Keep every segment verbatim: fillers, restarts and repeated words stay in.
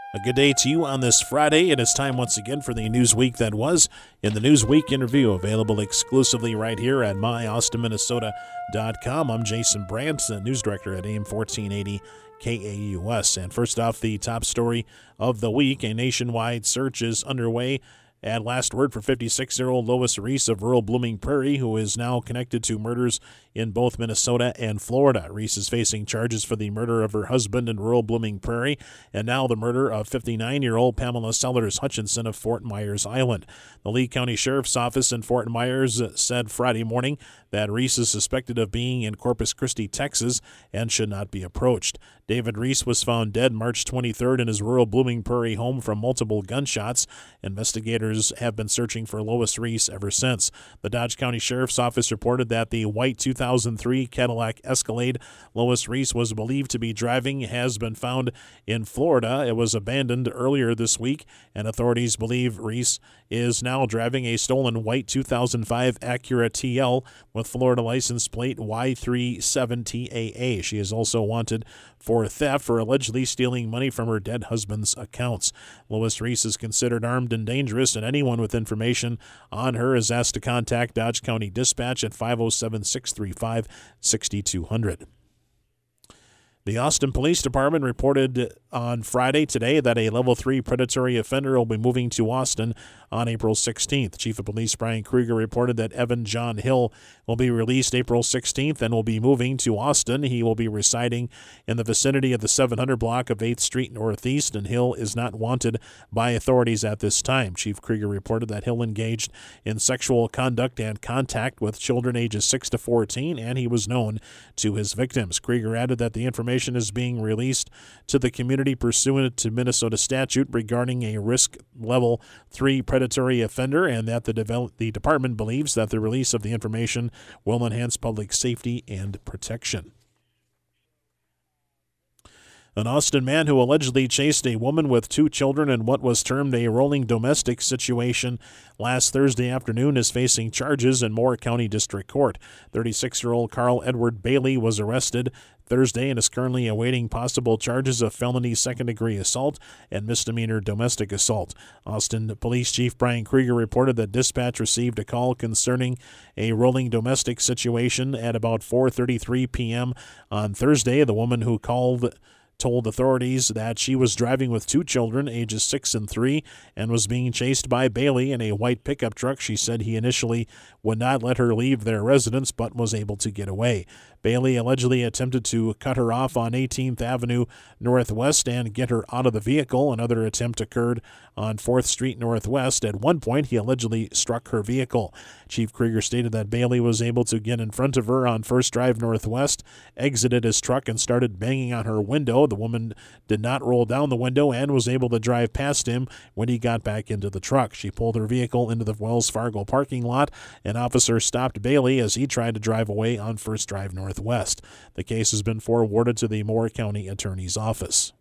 A good day to you on this Friday. It is time once again for the Newsweek that was in the Newsweek interview, available exclusively right here at my austin minnesota dot com. I'm Jason Brandt, the news director at A M fourteen eighty K A U S. And first off, the top story of the week, a nationwide search is underway. At last word for fifty-six-year-old Lois Reese of rural Blooming Prairie, who is now connected to murders in both Minnesota and Florida. Reese is facing charges for the murder of her husband in rural Blooming Prairie, and now the murder of fifty-nine-year-old Pamela Sellers Hutchinson of Fort Myers Island. The Lee County Sheriff's Office in Fort Myers said Friday morning that Reese is suspected of being in Corpus Christi, Texas, and should not be approached. David Reese was found dead March twenty-third in his rural Blooming Prairie home from multiple gunshots. Investigators have been searching for Lois Reese ever since. The Dodge County Sheriff's Office reported that the white two thousand three Cadillac Escalade Lois Reese was believed to be driving has been found in Florida. It was abandoned earlier this week, and authorities believe Reese is now driving a stolen white two thousand five Acura T L with Florida license plate Y thirty-seven T A A. She is also wanted for theft for allegedly stealing money from her dead husband's accounts. Lois Reese is considered armed and dangerous, and anyone with information on her is asked to contact Dodge County Dispatch at five oh seven, six three five, six two zero zero. The Austin Police Department reported on Friday today that a level three predatory offender will be moving to Austin on April sixteenth. Chief of Police Brian Krieger reported that Evan John Hill will be released April sixteenth and will be moving to Austin. He will be residing in the vicinity of the seven hundred block of eighth Street Northeast, and Hill is not wanted by authorities at this time. Chief Krieger reported that Hill engaged in sexual conduct and contact with children ages six to fourteen, and he was known to his victims. Krieger added that the information is being released to the community pursuant to Minnesota statute regarding a risk level three predatory offender, and that the, develop, the department believes that the release of the information will enhance public safety and protection. An Austin man who allegedly chased a woman with two children in what was termed a rolling domestic situation last Thursday afternoon is facing charges in Moore County District Court. thirty-six-year-old Carl Edward Bailey was arrested Thursday and is currently awaiting possible charges of felony second-degree assault and misdemeanor domestic assault. Austin Police Chief Brian Krieger reported that dispatch received a call concerning a rolling domestic situation at about four thirty-three p.m. on Thursday. The woman who called told authorities that she was driving with two children, ages six and three, and was being chased by Bailey in a white pickup truck. She said he initially would not let her leave their residence, but was able to get away. Bailey allegedly attempted to cut her off on eighteenth Avenue Northwest and get her out of the vehicle. Another attempt occurred on fourth Street Northwest. At one point, he allegedly struck her vehicle. Chief Krieger stated that Bailey was able to get in front of her on First Drive Northwest, exited his truck, and started banging on her window. The woman did not roll down the window and was able to drive past him when he got back into the truck. She pulled her vehicle into the Wells Fargo parking lot. An officer stopped Bailey as he tried to drive away on First Drive Northwest. The case has been forwarded to the Moore County Attorney's Office.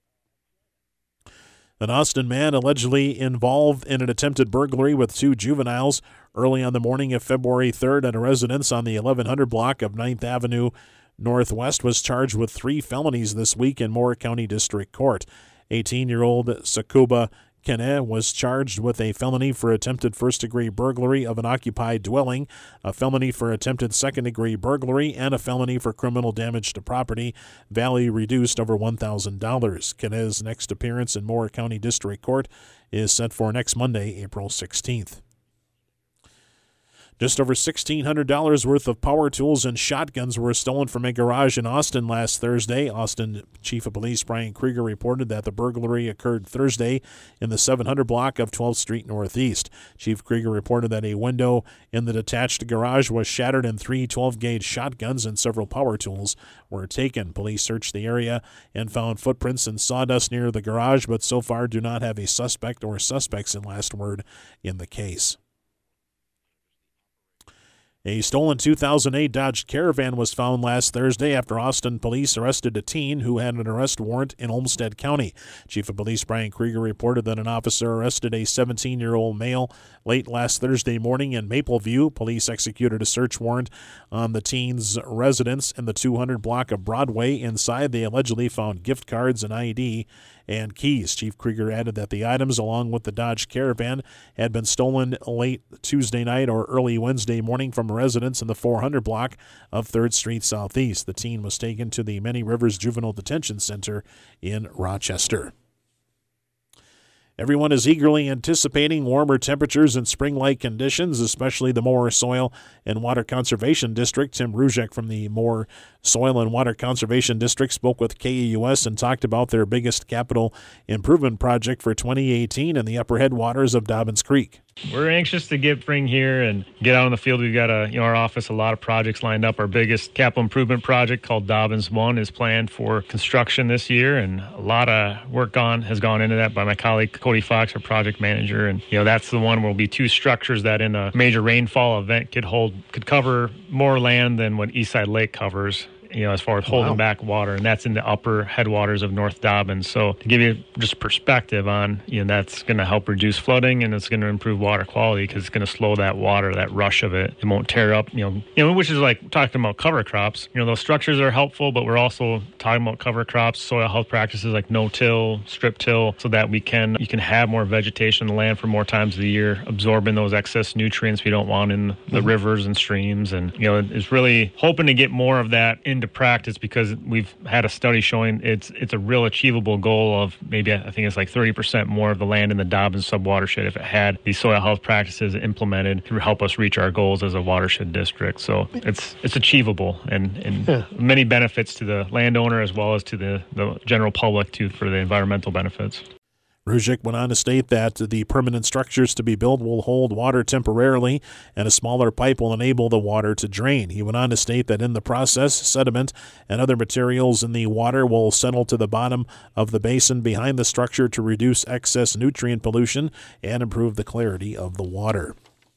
An Austin man allegedly involved in an attempted burglary with two juveniles early on the morning of February third at a residence on the eleven hundred block of ninth Avenue Northwest was charged with three felonies this week in Moore County District Court. eighteen-year-old Sakuba Kene was charged with a felony for attempted first-degree burglary of an occupied dwelling, a felony for attempted second-degree burglary, and a felony for criminal damage to property, value reduced over one thousand dollars. Kene's next appearance in Moore County District Court is set for next Monday, April sixteenth. Just over sixteen hundred dollars worth of power tools and shotguns were stolen from a garage in Austin last Thursday. Austin Chief of Police Brian Krieger reported that the burglary occurred Thursday in the seven hundred block of twelfth Street Northeast. Chief Krieger reported that a window in the detached garage was shattered and three twelve-gauge shotguns and several power tools were taken. Police searched the area and found footprints and sawdust near the garage, but so far do not have a suspect or suspects in last word in the case. A stolen two thousand eight Dodge Caravan was found last Thursday after Austin police arrested a teen who had an arrest warrant in Olmsted County. Chief of Police Brian Krieger reported that an officer arrested a seventeen-year-old male late last Thursday morning in Mapleview. Police executed a search warrant on the teen's residence in the two hundred block of Broadway. Inside, they allegedly found gift cards, an I D, and keys. Chief Krieger added that the items, along with the Dodge Caravan, had been stolen late Tuesday night or early Wednesday morning from a residence in the four hundred block of third Street Southeast. The teen was taken to the Many Rivers Juvenile Detention Center in Rochester. Everyone is eagerly anticipating warmer temperatures and spring-like conditions, especially the Moore Soil and Water Conservation District. Tim Ruzek from the Moore Soil and Water Conservation District spoke with K A U S and talked about their biggest capital improvement project for twenty eighteen in the upper headwaters of Dobbins Creek. We're anxious to get spring here and get out in the field. We've got a, you know, our office, a lot of projects lined up. Our biggest capital improvement project called Dobbins One is planned for construction this year, and a lot of work on has gone into that by my colleague Cody Fox, our project manager. And you know, that's the one where will be two structures that in a major rainfall event could hold could cover more land than what Eastside Lake covers, you know, as far as holding wow. back water, and that's in the upper headwaters of North Dobbins. So to give you just perspective on, you know, that's going to help reduce flooding, and it's going to improve water quality because it's going to slow that water, that rush of it. It won't tear up, you know, you know, which is like talking about cover crops. You know, those structures are helpful, but we're also talking about cover crops, soil health practices like no-till, strip-till, so that we can, you can have more vegetation in the land for more times of the year, absorbing those excess nutrients we don't want in the mm-hmm. rivers and streams. And, you know, it's really hoping to get more of that in to practice, because we've had a study showing it's it's a real achievable goal of maybe, I think it's like thirty percent more of the land in the Dobbins subwatershed if it had these soil health practices implemented to help us reach our goals as a watershed district. So it's it's achievable, and, and yeah. many benefits to the landowner as well as to the, the general public too for the environmental benefits. Ruzek went on to state that the permanent structures to be built will hold water temporarily, and a smaller pipe will enable the water to drain. He went on to state that in the process, sediment and other materials in the water will settle to the bottom of the basin behind the structure to reduce excess nutrient pollution and improve the clarity of the water.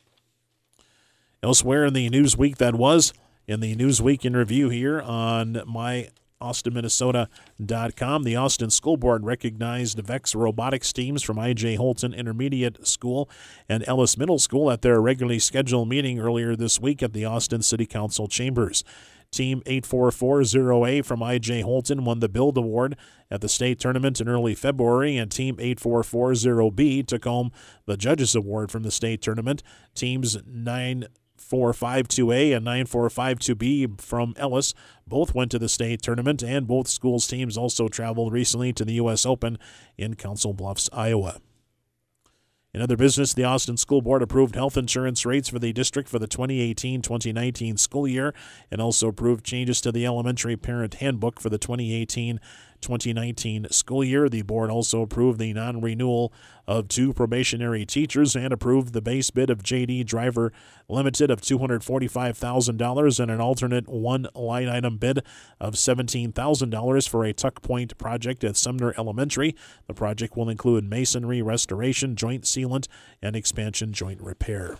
Elsewhere in the Newsweek that was, in the Newsweek in review here on my Austin Minnesota dot com. The Austin School Board recognized VEX robotics teams from I J Holton Intermediate School and Ellis Middle School at their regularly scheduled meeting earlier this week at the Austin City Council chambers. Team eight four four zero A from I J Holton won the Build Award at the state tournament in early February, and Team eight four four zero B took home the Judges Award from the state tournament. Teams nine four five two A and nine four five two B from Ellis both went to the state tournament, and both schools' teams also traveled recently to the U S Open in Council Bluffs, Iowa. In other business, the Austin School Board approved health insurance rates for the district for the twenty eighteen twenty nineteen school year, and also approved changes to the elementary parent handbook for the twenty eighteen twenty nineteen school year. The board also approved the non-renewal of two probationary teachers and approved the base bid of J D Driver Limited of two hundred forty-five thousand dollars and an alternate one line item bid of seventeen thousand dollars for a tuck point project at Sumner Elementary. The project will include masonry restoration, joint sealant, and expansion joint repair.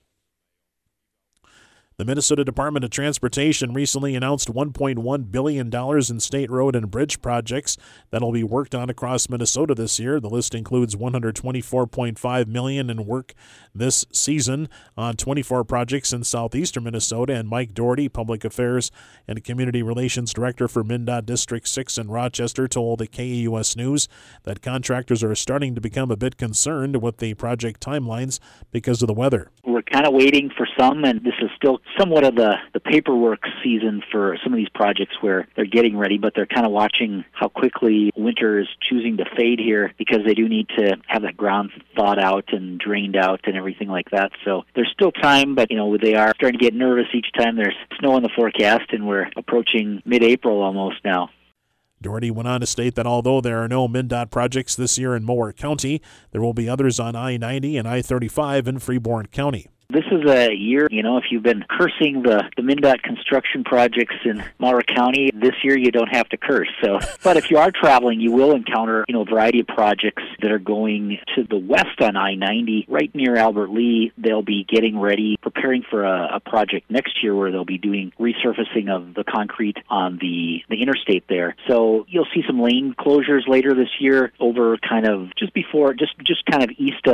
The Minnesota Department of Transportation recently announced one point one billion dollars in state road and bridge projects that will be worked on across Minnesota this year. The list includes one hundred twenty-four point five million dollars in work this season on twenty-four projects in southeastern Minnesota, and Mike Doherty, Public Affairs and Community Relations Director for MnDOT District six in Rochester, told the K A U S News that contractors are starting to become a bit concerned with the project timelines because of the weather. We're kind of waiting for some, and this is still somewhat of the, the paperwork season for some of these projects where they're getting ready, but they're kind of watching how quickly winter is choosing to fade here, because they do need to have that ground thawed out and drained out and everything like that. So there's still time, but you know, they are starting to get nervous each time there's snow in the forecast, and we're approaching mid-April almost now. Doherty went on to state that although there are no MnDOT projects this year in Mower County, there will be others on I ninety and I thirty-five in Freeborn County. This is a year, you know, if you've been cursing the, the MnDOT construction projects in Mower County, this year you don't have to curse. So, but if you are traveling, you will encounter, you know, a variety of projects that are going to the west on I ninety, right near Albert Lea. They'll be getting ready, preparing for a, a project next year where they'll be doing resurfacing of the concrete on the, the interstate there. So you'll see some lane closures later this year over kind of just before, just, just kind of east of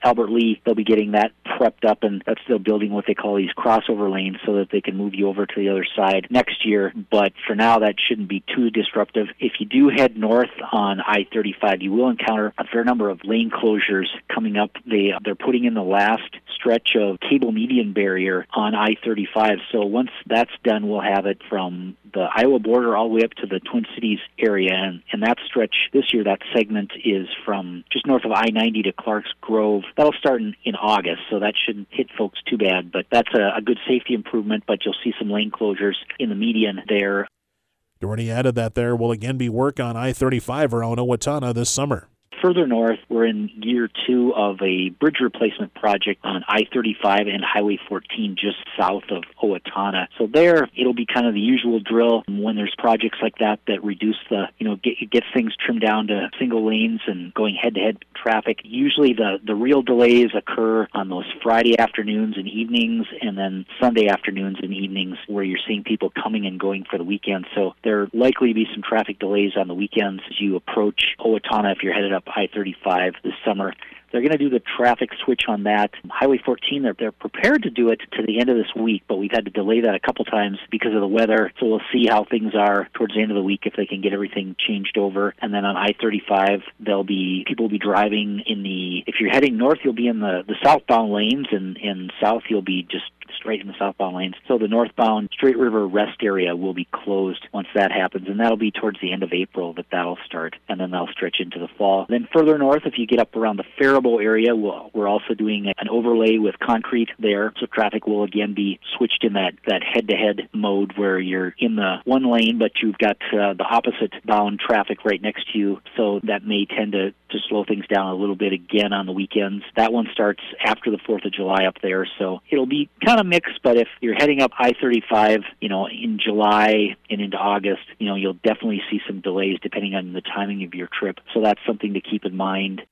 Albert Lee, they'll be getting that prepped up, and that's still building what they call these crossover lanes so that they can move you over to the other side next year. But for now, that shouldn't be too disruptive. If you do head north on I thirty-five, you will encounter a fair number of lane closures coming up. They, they're putting in the last stretch of cable median barrier on I thirty-five. So once that's done, we'll have it from the Iowa border all the way up to the Twin Cities area. And, and that stretch this year, that segment is from just north of I ninety to Clarks Grove. That'll start in, in August, so that shouldn't hit folks too bad. But that's a, a good safety improvement, but you'll see some lane closures in the median there. Doherty added that there will again be work on I thirty-five around Owatonna this summer. Further north, we're in year two of a bridge replacement project on I thirty-five and Highway fourteen just south of Owatonna. So there, it'll be kind of the usual drill when there's projects like that that reduce the, you know, get, gets things trimmed down to single lanes and going head-to-head traffic. Usually the, the real delays occur on those Friday afternoons and evenings, and then Sunday afternoons and evenings where you're seeing people coming and going for the weekend. So there likely to be some traffic delays on the weekends as you approach Owatonna if you're headed up I thirty-five this summer. They're going to do the traffic switch on that. Highway fourteen, they're, they're prepared to do it to the end of this week, but we've had to delay that a couple times because of the weather. So we'll see how things are towards the end of the week if they can get everything changed over. And then on I thirty-five, there'll be people will be driving in the, if you're heading north, you'll be in the, the southbound lanes, and in south, you'll be just straight in the southbound lanes. So the northbound Straight River rest area will be closed once that happens, and that'll be towards the end of April that that'll start, and then they'll stretch into the fall. Then further north, if you get up around the Faribault area, we'll, we're also doing an overlay with concrete there, so traffic will again be switched in that, that head-to-head mode where you're in the one lane, but you've got uh, the opposite bound traffic right next to you, so that may tend to, to slow things down a little bit again on the weekends. That one starts after the fourth of July up there, so it'll be kind of mixed, but if you're heading up I thirty-five, you know, in July and into August, you know, you'll definitely see some delays depending on the timing of your trip. So that's something to keep in mind.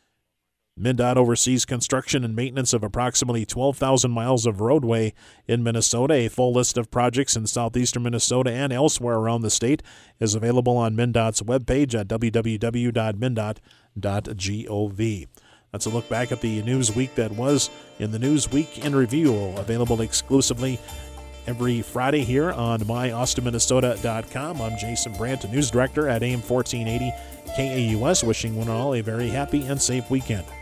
MnDOT oversees construction and maintenance of approximately twelve thousand miles of roadway in Minnesota. A full list of projects in southeastern Minnesota and elsewhere around the state is available on MnDOT's webpage at w w w dot m n d o t dot gov. That's a look back at the news week that was in the News Week in Review, available exclusively every Friday here on my austin minnesota dot com. I'm Jason Brandt, News Director at A M fourteen eighty K A U S, wishing one and all a very happy and safe weekend.